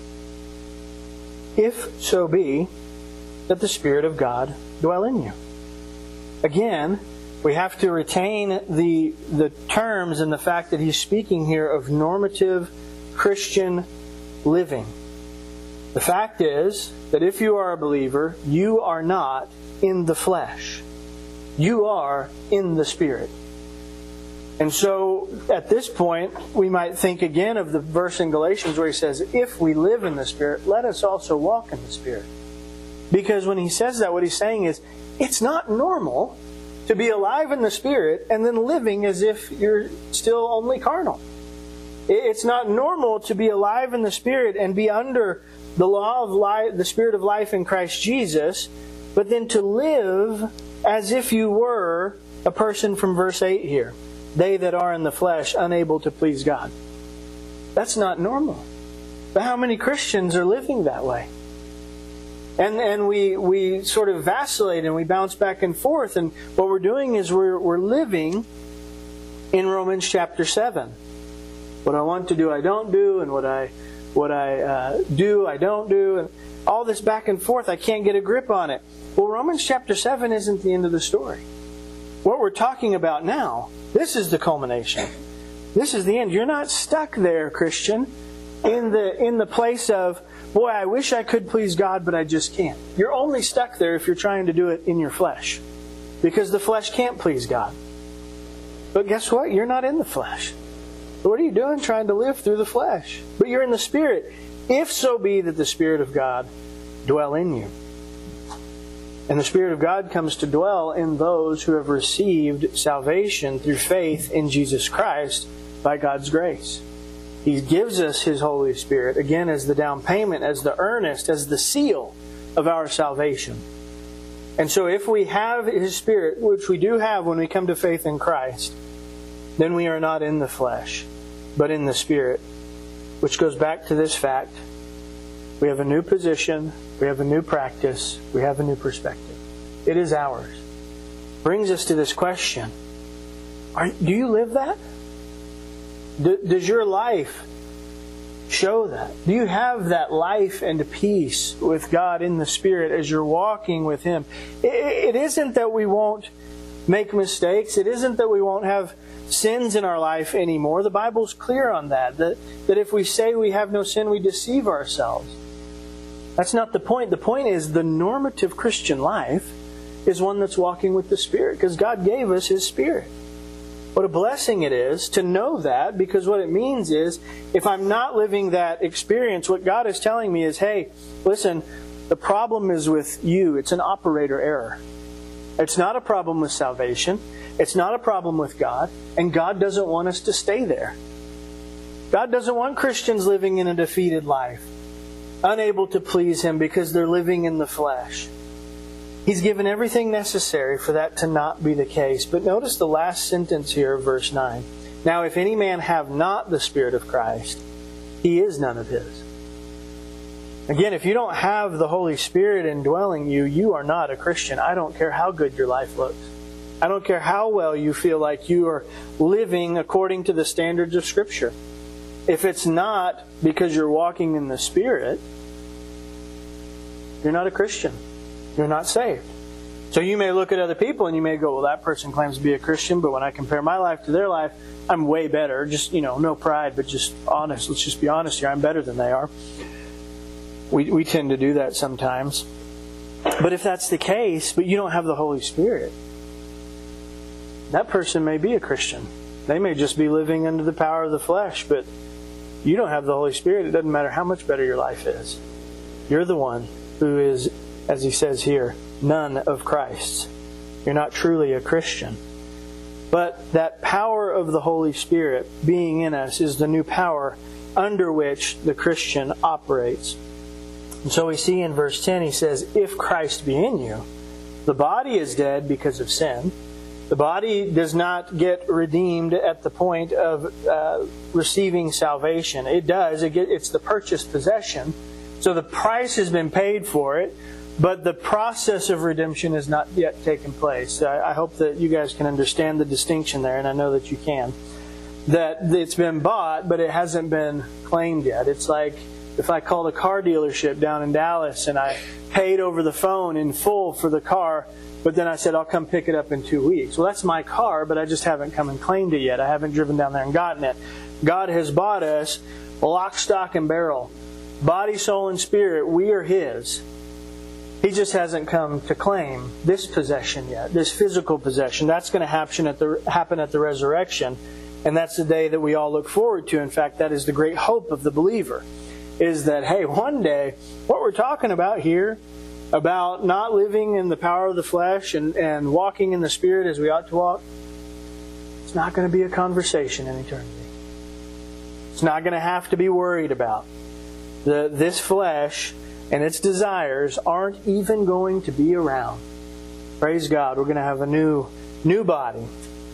If so be that the Spirit of God dwell in you. Again, we have to retain the terms and the fact that he's speaking here of normative Christian living. The fact is that if you are a believer, you are not in the flesh. You are in the Spirit. And so, at this point, we might think again of the verse in Galatians where he says, if we live in the Spirit, let us also walk in the Spirit. Because when he says that, what he's saying is, it's not normal to be alive in the Spirit and then living as if you're still only carnal. It's not normal to be alive in the Spirit and be under the law of life, the Spirit of life in Christ Jesus, but then to live as if you were a person from verse 8 here. They that are in the flesh, unable to please God. That's not normal. But how many Christians are living that way? And we sort of vacillate and we bounce back and forth. And what we're doing is we're living in Romans chapter 7. What I want to do, I don't do, and what I do, I don't do, and all this back and forth, I can't get a grip on it. Well, Romans chapter 7 isn't the end of the story. What we're talking about now, this is the culmination. This is the end. You're not stuck there, Christian, in the place of, boy, I wish I could please God, but I just can't. You're only stuck there if you're trying to do it in your flesh, because the flesh can't please God. But guess what? You're not in the flesh. What are you doing trying to live through the flesh? But you're in the Spirit, if so be that the Spirit of God dwell in you. And the Spirit of God comes to dwell in those who have received salvation through faith in Jesus Christ by God's grace. He gives us His Holy Spirit, again, as the down payment, as the earnest, as the seal of our salvation. And so if we have His Spirit, which we do have when we come to faith in Christ, then we are not in the flesh, but in the Spirit, which goes back to this fact. We have a new position, we have a new practice, we have a new perspective. It is ours. Brings us to this question. Do you live that? Does your life show that? Do you have that life and peace with God in the Spirit as you're walking with Him? It isn't that we won't make mistakes. It isn't that we won't have sins in our life anymore. The Bible's clear on that. That if we say we have no sin, we deceive ourselves. That's not the point. The point is the normative Christian life is one that's walking with the Spirit, because God gave us His Spirit. What a blessing it is to know that, because what it means is, if I'm not living that experience, what God is telling me is, hey, listen, the problem is with you. It's an operator error. It's not a problem with salvation. It's not a problem with God. And God doesn't want us to stay there. God doesn't want Christians living in a defeated life, unable to please Him because they're living in the flesh. He's given everything necessary for that to not be the case. But notice the last sentence here of verse 9. Now, if any man have not the Spirit of Christ, he is none of His. Again, if you don't have the Holy Spirit indwelling you, you are not a Christian. I don't care how good your life looks. I don't care how well you feel like you are living according to the standards of Scripture. If it's not because you're walking in the Spirit, you're not a Christian. You're not saved. So you may look at other people and you may go, well, that person claims to be a Christian, but when I compare my life to their life, I'm way better. Just, no pride, but just honest. Let's just be honest here. I'm better than they are. We tend to do that sometimes. But if that's the case, but you don't have the Holy Spirit, that person may be a Christian. They may just be living under the power of the flesh, but you don't have the Holy Spirit. It doesn't matter how much better your life is. You're the one who is, as he says here, none of Christ's. You're not truly a Christian. But that power of the Holy Spirit being in us is the new power under which the Christian operates. And so we see in verse 10, he says, if Christ be in you, the body is dead because of sin. The body does not get redeemed at the point of receiving salvation. It does. It's the purchased possession. So the price has been paid for it, but the process of redemption has not yet taken place. I hope that you guys can understand the distinction there, and I know that you can. That it's been bought, but it hasn't been claimed yet. It's like if I called a car dealership down in Dallas and I paid over the phone in full for the car, but then I said, I'll come pick it up in 2 weeks. Well, that's my car, but I just haven't come and claimed it yet. I haven't driven down there and gotten it. God has bought us lock, stock, and barrel. Body, soul, and spirit, we are His. He just hasn't come to claim this possession yet, this physical possession. That's going to happen at the resurrection. And that's the day that we all look forward to. In fact, that is the great hope of the believer, is that, hey, one day, what we're talking about here, about not living in the power of the flesh and walking in the Spirit as we ought to walk, it's not going to be a conversation in eternity. It's not going to have to be worried about. This flesh and its desires aren't even going to be around. Praise God, we're going to have a new body.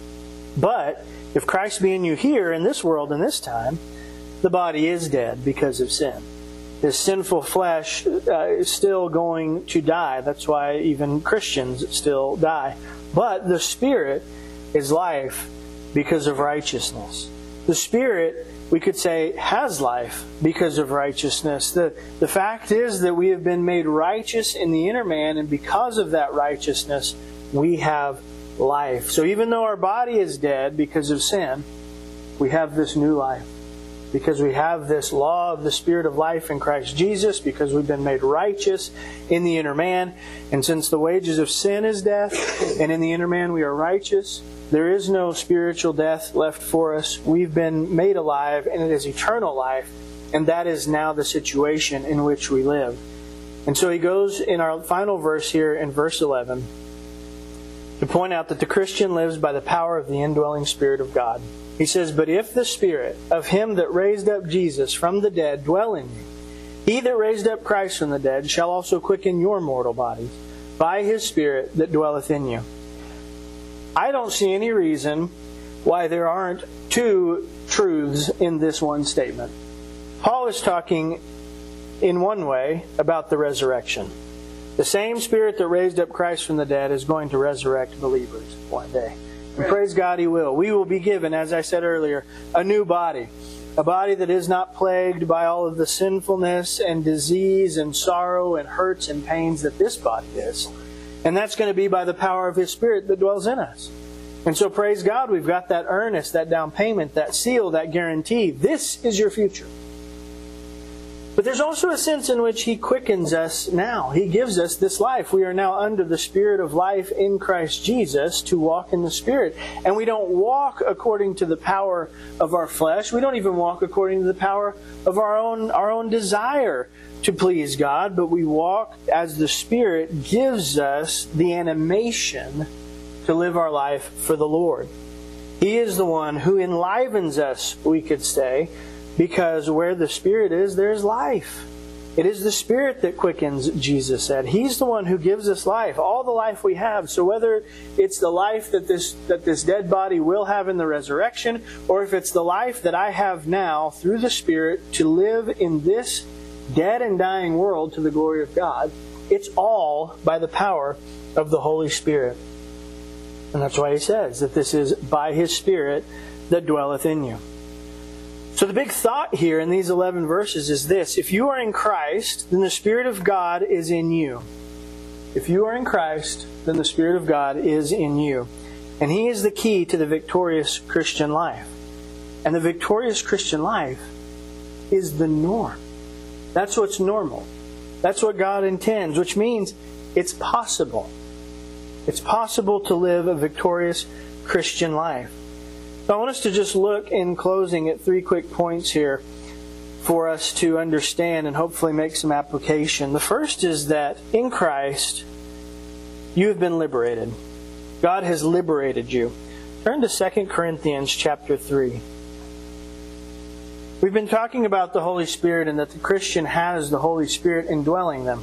But if Christ be in you here in this world in this time, the body is dead because of sin. This sinful flesh is still going to die. That's why even Christians still die. But the Spirit is life because of righteousness. The Spirit, we could say, has life because of righteousness. The fact is that we have been made righteous in the inner man, and because of that righteousness, we have life. So even though our body is dead because of sin, we have this new life. Because we have this law of the Spirit of life in Christ Jesus, because we've been made righteous in the inner man. And since the wages of sin is death, and in the inner man we are righteous, there is no spiritual death left for us. We've been made alive, and it is eternal life. And that is now the situation in which we live. And so he goes in our final verse here in verse 11 to point out that the Christian lives by the power of the indwelling Spirit of God. He says, "But if the Spirit of Him that raised up Jesus from the dead dwell in you, He that raised up Christ from the dead shall also quicken your mortal bodies by His Spirit that dwelleth in you." I don't see any reason why there aren't two truths in this one statement. Paul is talking in one way about the resurrection. The same Spirit that raised up Christ from the dead is going to resurrect believers one day. And praise God He will. We will be given, as I said earlier, a new body. A body that is not plagued by all of the sinfulness and disease and sorrow and hurts and pains that this body is. And that's going to be by the power of His Spirit that dwells in us. And so praise God, we've got that earnest, that down payment, that seal, that guarantee. This is your future. But there's also a sense in which He quickens us now. He gives us this life. We are now under the Spirit of life in Christ Jesus to walk in the Spirit. And we don't walk according to the power of our flesh. We don't even walk according to the power of our own desire to please God. But we walk as the Spirit gives us the animation to live our life for the Lord. He is the one who enlivens us, we could say, because where the Spirit is, there's life. It is the Spirit that quickens, Jesus said. He's the one who gives us life, all the life we have. So whether it's the life that this dead body will have in the resurrection, or if it's the life that I have now through the Spirit to live in this dead and dying world to the glory of God, it's all by the power of the Holy Spirit. And that's why he says that this is by His Spirit that dwelleth in you. So the big thought here in these 11 verses is this: if you are in Christ, then the Spirit of God is in you. If you are in Christ, then the Spirit of God is in you. And He is the key to the victorious Christian life. And the victorious Christian life is the norm. That's what's normal. That's what God intends, which means it's possible. It's possible to live a victorious Christian life. So I want us to just look in closing at 3 quick points here for us to understand and hopefully make some application. The first is that in Christ, you have been liberated. God has liberated you. Turn to 2 Corinthians chapter 3. We've been talking about the Holy Spirit and that the Christian has the Holy Spirit indwelling them.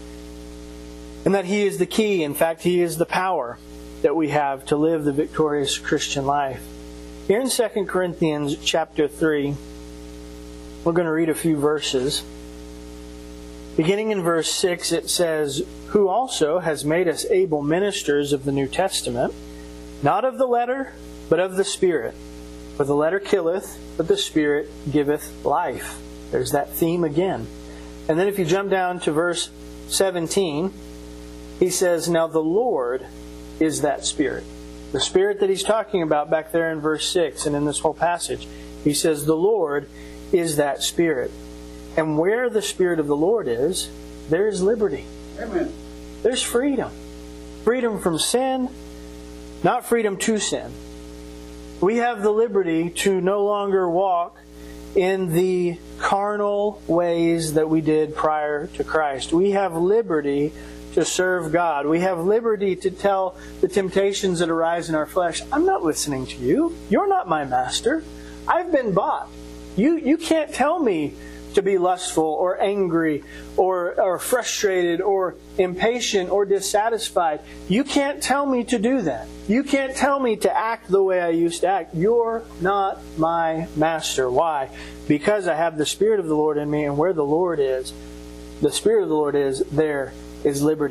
And that He is the key. In fact, He is the power that we have to live the victorious Christian life. Here in 2 Corinthians chapter 3, we're going to read a few verses. Beginning in verse 6, it says, "Who also has made us able ministers of the New Testament, not of the letter, but of the Spirit. For the letter killeth, but the Spirit giveth life." There's that theme again. And then if you jump down to verse 17, he says, "Now the Lord is that Spirit." The Spirit that he's talking about back there in verse 6 and in this whole passage. He says, the Lord is that Spirit. And where the Spirit of the Lord is, there is liberty. Amen. There's freedom. Freedom from sin, not freedom to sin. We have the liberty to no longer walk in the carnal ways that we did prior to Christ. We have liberty to serve God. We have liberty to tell the temptations that arise in our flesh, I'm not listening to you. You're not my master. I've been bought. You can't tell me to be lustful or angry or frustrated or impatient or dissatisfied. You can't tell me to do that. You can't tell me to act the way I used to act. You're not my master. Why? Because I have the Spirit of the Lord in me, and where the Lord is, the Spirit of the Lord is, there is liberty.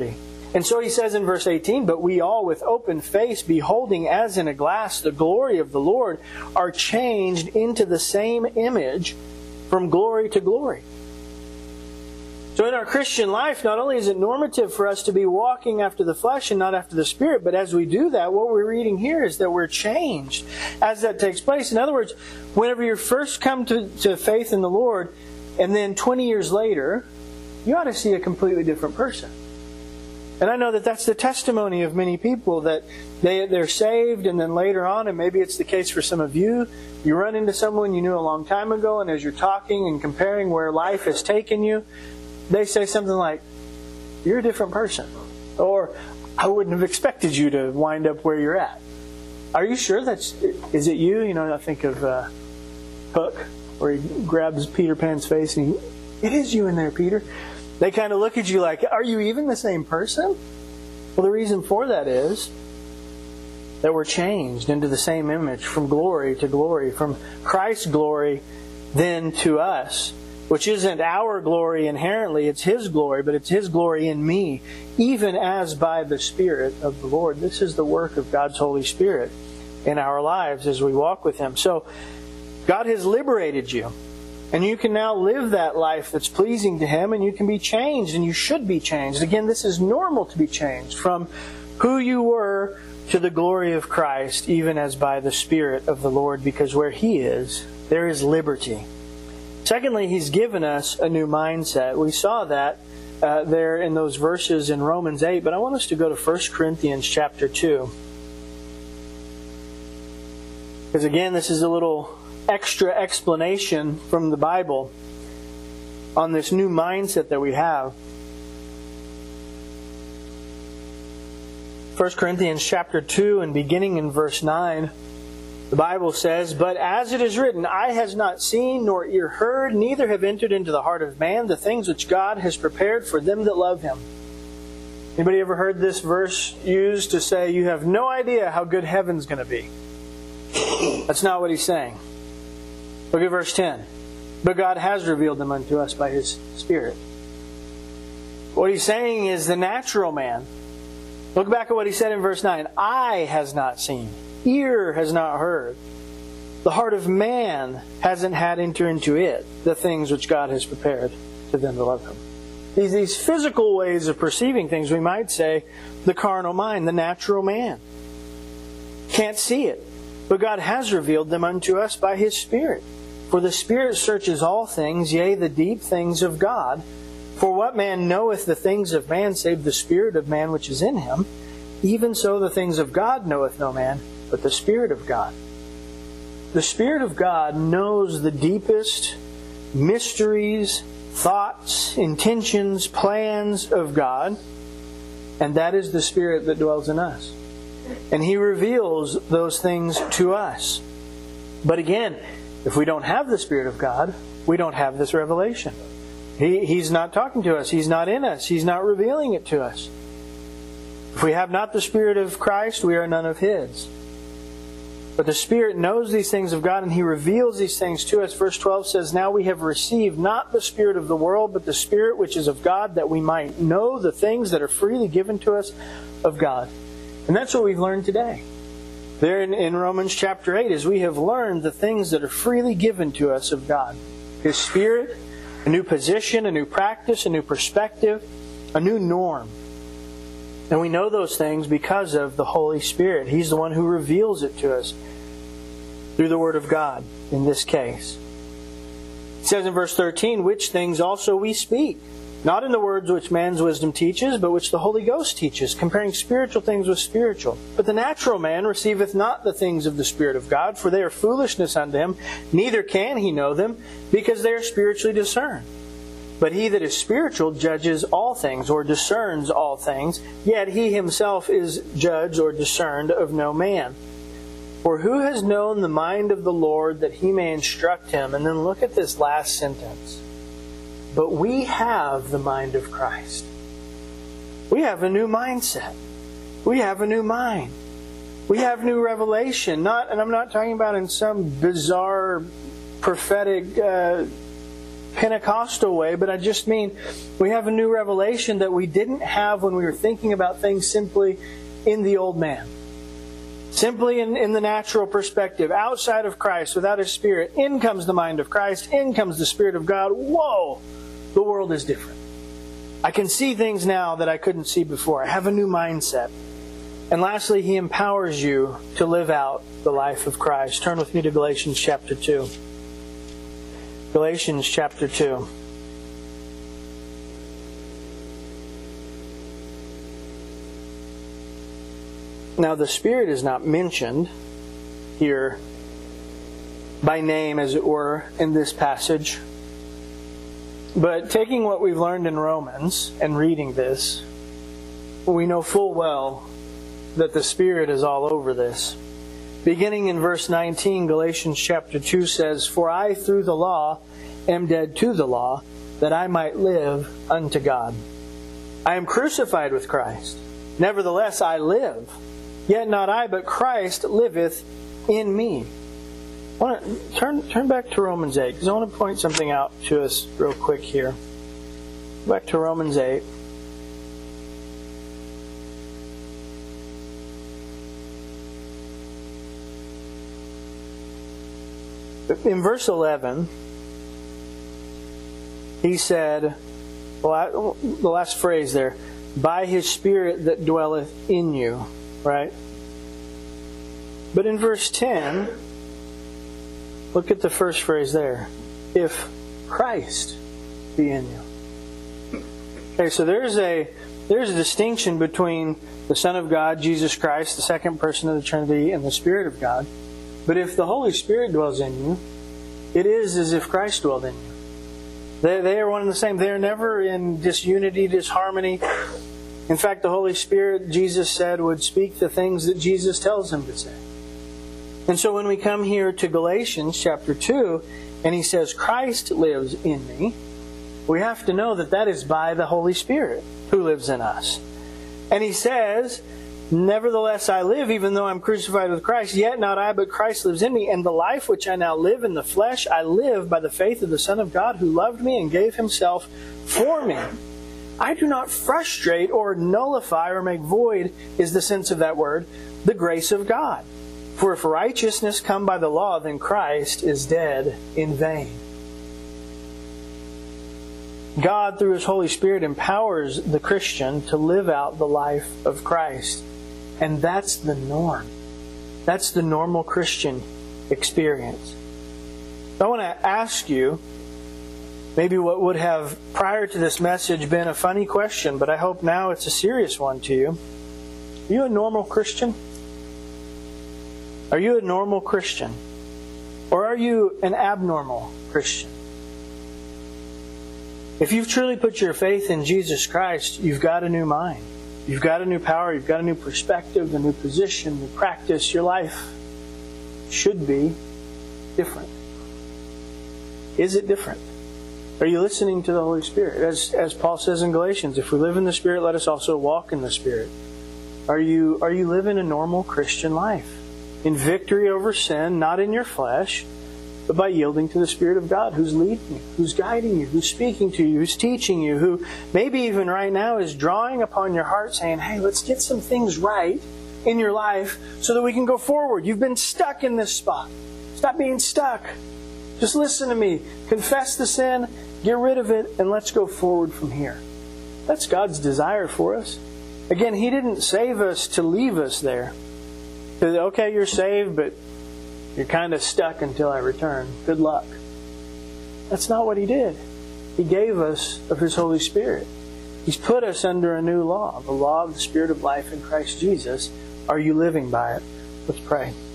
And so he says in verse 18, "But we all with open face, beholding as in a glass the glory of the Lord, are changed into the same image from glory to glory." So in our Christian life, not only is it normative for us to be walking after the flesh and not after the Spirit, but as we do that, what we're reading here is that we're changed as that takes place. In other words, whenever you first come to faith in the Lord, and then 20 years later, you ought to see a completely different person. And I know that that's the testimony of many people, that they're saved, and then later on, and maybe it's the case for some of you, you run into someone you knew a long time ago, and as you're talking and comparing where life has taken you, they say something like, "You're a different person." Or, "I wouldn't have expected you to wind up where you're at." Are you sure is it you? You know, I think of Hook, where he grabs Peter Pan's face and "It is you in there, Peter." They kind of look at you like, "Are you even the same person?" Well, the reason for that is that we're changed into the same image from glory to glory, from Christ's glory then to us, which isn't our glory inherently, it's His glory, but it's His glory in me, even as by the Spirit of the Lord. This is the work of God's Holy Spirit in our lives as we walk with Him. So, God has liberated you. And you can now live that life that's pleasing to Him, and you can be changed, and you should be changed. Again, this is normal to be changed from who you were to the glory of Christ, even as by the Spirit of the Lord, because where He is, there is liberty. Secondly, He's given us a new mindset. We saw that there in those verses in Romans 8, but I want us to go to 1 Corinthians chapter 2. Because again, this is a little extra explanation from the Bible on this new mindset that we have. 1 Corinthians chapter 2 and beginning in verse 9, the Bible says, "But as it is written, eye has not seen, nor ear heard, neither have entered into the heart of man the things which God has prepared for them that love Him." Anybody ever heard this verse used to say, you have no idea how good heaven's going to be? That's not what he's saying. Look at verse 10. "But God has revealed them unto us by His Spirit." What he's saying is the natural man. Look back at what he said in verse 9. "Eye has not seen, ear has not heard. The heart of man hasn't had enter into it the things which God has prepared to them that love Him." These physical ways of perceiving things, we might say, the carnal mind, the natural man. Can't see it. But God has revealed them unto us by His Spirit. For the Spirit searches all things, yea, the deep things of God. For what man knoweth the things of man, save the Spirit of man which is in him? Even so the things of God knoweth no man, but the Spirit of God. The Spirit of God knows the deepest mysteries, thoughts, intentions, plans of God. And that is the Spirit that dwells in us. And He reveals those things to us. But again, if we don't have the Spirit of God, we don't have this revelation. He's not talking to us. He's not in us. He's not revealing it to us. If we have not the Spirit of Christ, we are none of His. But the Spirit knows these things of God, and He reveals these things to us. Verse 12 says, "Now we have received not the spirit of the world, but the Spirit which is of God, that we might know the things that are freely given to us of God." And that's what we've learned today. There in Romans chapter 8, as we have learned the things that are freely given to us of God. His Spirit, a new position, a new practice, a new perspective, a new norm. And we know those things because of the Holy Spirit. He's the one who reveals it to us through the Word of God in this case. It says in verse 13, "Which things also we speak, not in the words which man's wisdom teaches, but which the Holy Ghost teaches, comparing spiritual things with spiritual. But the natural man receiveth not the things of the Spirit of God, for they are foolishness unto him, neither can he know them, because they are spiritually discerned. But he that is spiritual judges all things, or discerns all things, yet he himself is judged or discerned of no man. For who has known the mind of the Lord that He may instruct him?" And then look at this last sentence. "But we have the mind of Christ." We have a new mindset. We have a new mind. We have new revelation. And I'm not talking about in some bizarre prophetic Pentecostal way, but I just mean we have a new revelation that we didn't have when we were thinking about things simply in the old man. Simply in the natural perspective, outside of Christ, without His Spirit. In comes the mind of Christ, in comes the Spirit of God. Whoa! The world is different. I can see things now that I couldn't see before. I have a new mindset. And lastly, He empowers you to live out the life of Christ. Turn with me to Galatians chapter 2. Galatians chapter 2. Now the Spirit is not mentioned here by name, as it were, in this passage. But taking what we've learned in Romans and reading this, we know full well that the Spirit is all over this. Beginning in verse 19, Galatians chapter 2 says, "For I through the law am dead to the law, that I might live unto God. I am crucified with Christ. Nevertheless I live. Yet not I, but Christ liveth in me." I want to turn back to Romans 8, because I want to point something out to us real quick here. Back to Romans 8. In verse 11, he said, well, the last phrase there, "by His Spirit that dwelleth in you," right? But in verse 10, look at the first phrase there. "If Christ be in you." Okay, so there's a distinction between the Son of God, Jesus Christ, the second person of the Trinity, and the Spirit of God. But if the Holy Spirit dwells in you, it is as if Christ dwelled in you. They are one and the same. They are never in disunity, disharmony. In fact, the Holy Spirit, Jesus said, would speak the things that Jesus tells Him to say. And so when we come here to Galatians chapter 2, and he says, "Christ lives in me," we have to know that that is by the Holy Spirit who lives in us. And he says, "Nevertheless I live, even though I'm crucified with Christ, yet not I, but Christ lives in me. And the life which I now live in the flesh, I live by the faith of the Son of God, who loved me and gave Himself for me. I do not frustrate or nullify or make void," is the sense of that word, "the grace of God. For if righteousness come by the law, then Christ is dead in vain." God, through His Holy Spirit, empowers the Christian to live out the life of Christ. And that's the norm. That's the normal Christian experience. I want to ask you, maybe what would have prior to this message been a funny question, but I hope now it's a serious one to you. Are you a normal Christian? Are you a normal Christian? Or are you an abnormal Christian? If you've truly put your faith in Jesus Christ, you've got a new mind. You've got a new power, you've got a new perspective, a new position, new practice. Your life should be different. Is it different? Are you listening to the Holy Spirit? As Paul says in Galatians, if we live in the Spirit, let us also walk in the Spirit. Are you living a normal Christian life? In victory over sin, not in your flesh, but by yielding to the Spirit of God who's leading you, who's guiding you, who's speaking to you, who's teaching you, who maybe even right now is drawing upon your heart saying, "Hey, let's get some things right in your life so that we can go forward. You've been stuck in this spot. Stop being stuck. Just listen to me. Confess the sin, get rid of it, and let's go forward from here." That's God's desire for us. Again, He didn't save us to leave us there. Okay, you're saved, but you're kind of stuck until I return. Good luck. That's not what He did. He gave us of His Holy Spirit. He's put us under a new law, the law of the Spirit of life in Christ Jesus. Are you living by it? Let's pray.